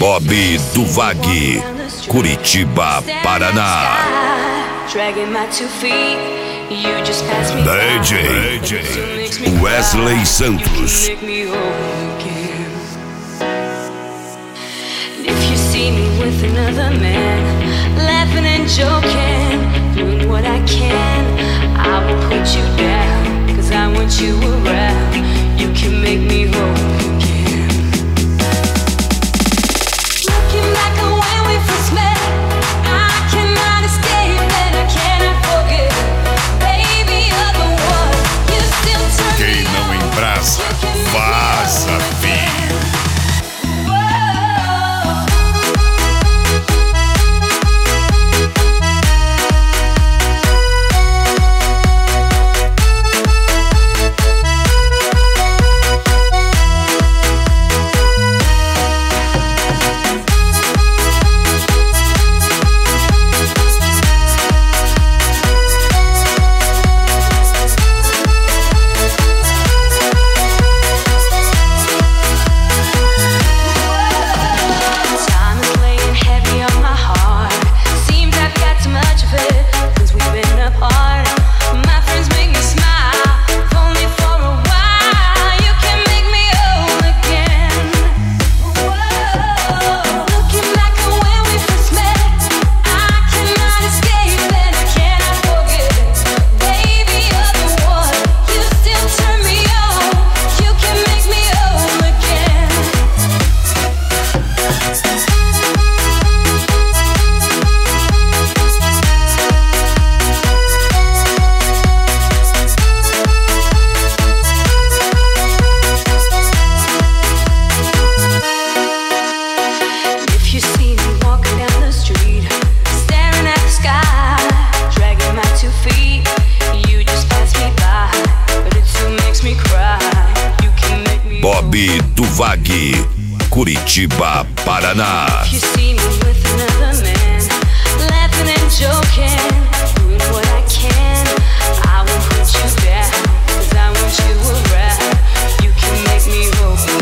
Bob Duvag, Curitiba, Paraná. DJ Wesley Santos. If you see me with another man, laughing and joking, doing what I can, I will put you down, 'cause I want you around. You can make me whole again. Looking back on when we first met, I cannot escape and I cannot forget. Baby, you're the one. You still turn me on. Quem não embrasa, vaza, filho. Bob Duvag, Curitiba, Paraná. If you see me with another man, laughing and joking, doing what I can, I will put you down, 'cause I want you around. You can make me whole.